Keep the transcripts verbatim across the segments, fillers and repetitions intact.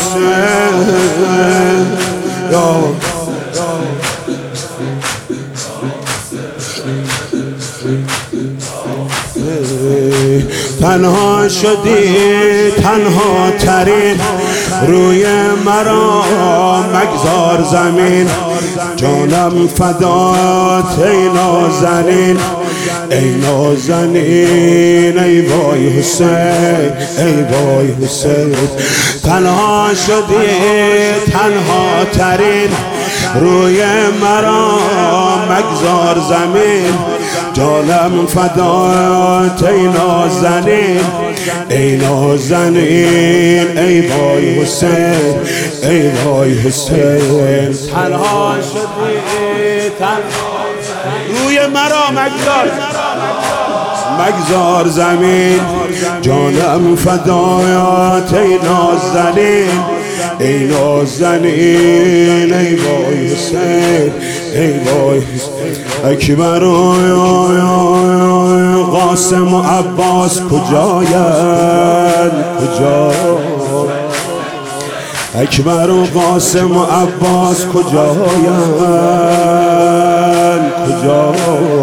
حسین یا تنها شدی تنها ترین روی مرا مگذار زمین جانم فدات ای نازنین ای نازنین ای وای حسین ای وای حسین تنها شدی تنها ترین روی مرا مگذار زمین جانم فدات ای نازنین ای نازنین ای وای حسین ای وای حسین تنها شدی تنها روی مرا مگذار مگذار زمین جانم فدات ای نازنین ای نازنین ای وای حسین ای وای اکبر قاسم و عباس کجاین کجا اکبر و قاسم و عباس کجاین کجا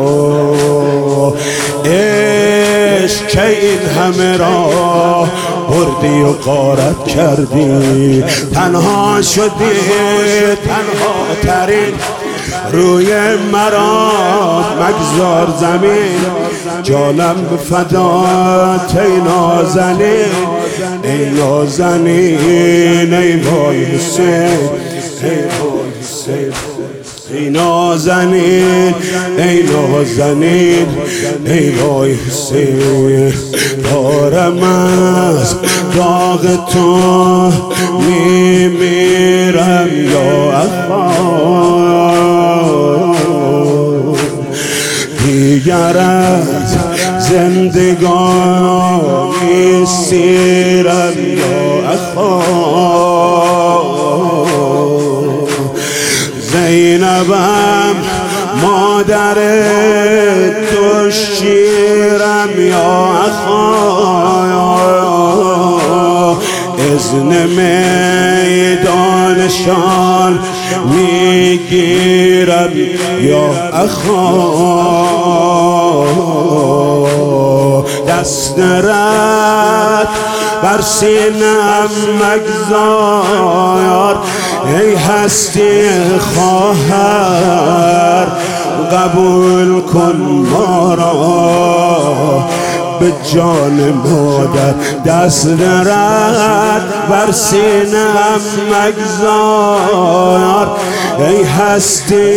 عشق که این همه را بردی و غارت کردی تنها شدی تنها ترین روی مرا مگذار زمین جانم فدات ای نازنین ای نازنین ای وای حسین ای وای حسین ای نازنین ای نازنین ای وای حسین دارم از داغ تو میمیرم یا اخوان دیگر از زندگانی سیرم یا اخوان زینبم مادر تو شیرم یا اخوان اذن میدانشان میگیرم یا اخوان دست رد بر سینم مگذار ای هستی خواهر قبول کن ما را به جان مادر دست رد بر سینم مگذار ای هستی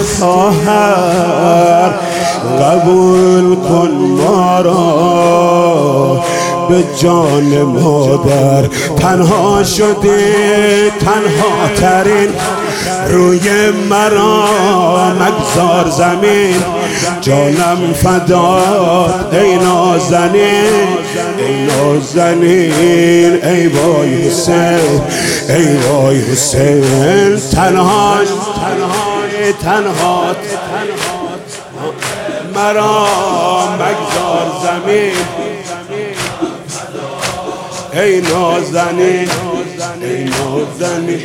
خواهر قبول کن ما را به جان مادر تنها شدی تنها ترین روی مرا مگذار زمین جانم فدات ای نازنین ای نازنین ای وای حسین ای وای حسین تنها تنها تنها مرا مگذار زمین ای نازنین ای نازنین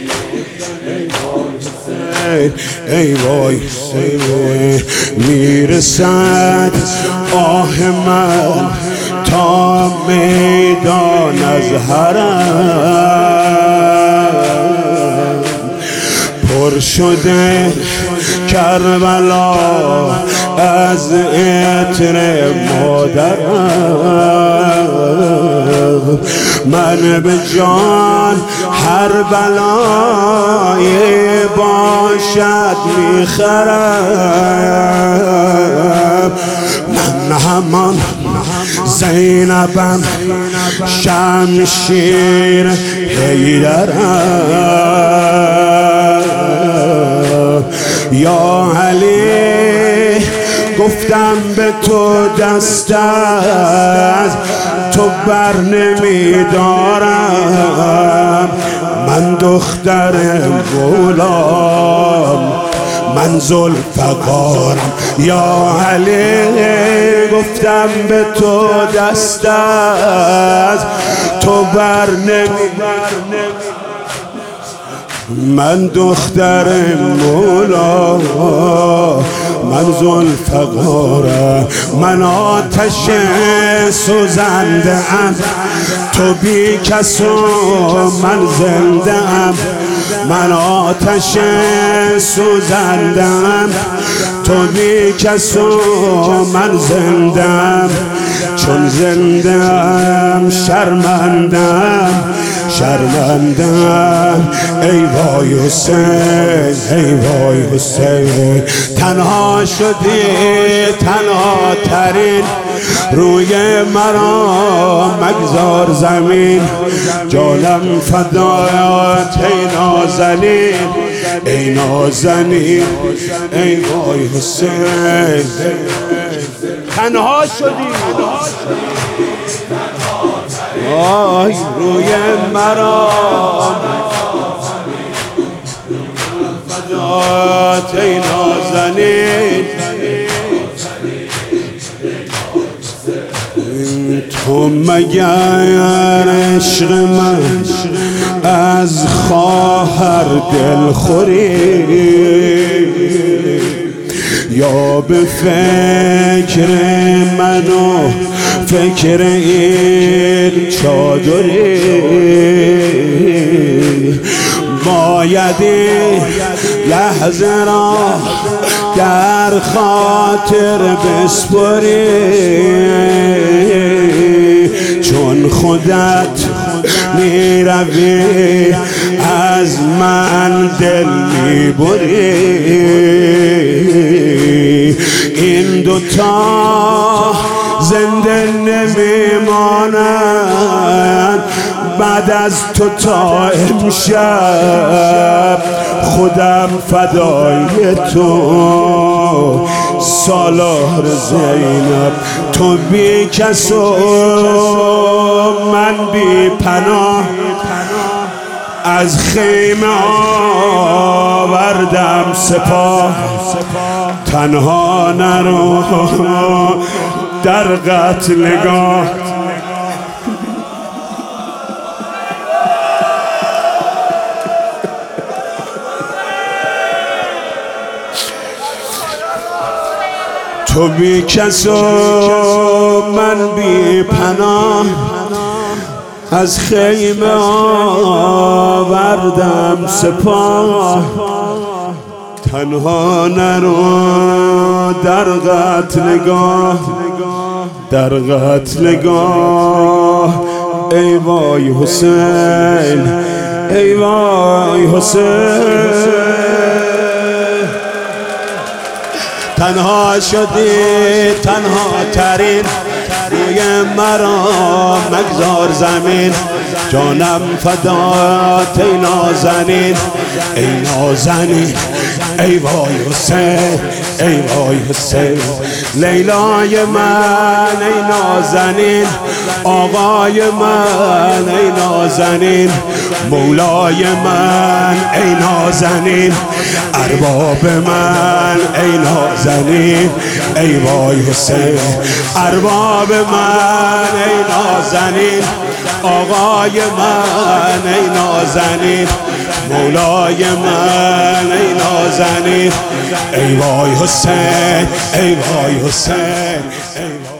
ای وای حسین میرسد آه من تا میدان از حرم پر شده کربلا از عطر مادرم من به جان هر بلایی باشد میخرم من همان زینبم شمشیر حیدرم یا علی گفتم به تو دست از تو بر نمیدارم من دختر غلام من ذوالفقارم یا علی گفتم به تو دست از تو بر نمیدارم من دختر مولا، من ذوالفقارم، من آتش سوزنده ام، تو بی کس و من زنده ام. من آتش سوزنده ام، تو بی کس و من زنده ام. چون زنده ام شرمندم، شرمندم. ای وای حسین، ای وای حسین. تنها شدی، تنها ترین، روی مرا مگذار زمین. جانم فدایت ای نازنین، ای نازنین. ای وای حسین. تنها شدی، آی روی مرا فدایت ای نازنین. تو مگر عشق من از خواهر دل خوری، یا به فکر من و فکر این چادری؟ باید لحظه را در خاطر بسپری، چون خودت می روی از من دل می بری. این دوتا زنده نمی مانند بعد از تو تا امشب. خودم فدای تو سالار زینب. تو بی کس و من بی پناه، از خیمه آوردم سپاه. تنها نرو در قتلگاه، تو بی کس و من بی پناه، از خیمه آوردم سپاه. تنها نرو در قتلگاه، در قتلگاه. ای وای حسین، ای وای حسین. تنها شدی، تنها ترین، روی مرا مگذار زمین. جانم فدایت ای نازنین، ای نازنین. ای وای حسین، ای وای حسین. لیلای من ای نازنین، آقای من ای نازنین، مولای من ای نازنین، ارباب من ای نازنین. ای وای حسین. ارباب من ای نازنین، آقای من ای نازنین، مولای من ای نازنین. ای وای حسین، ای وای حسین.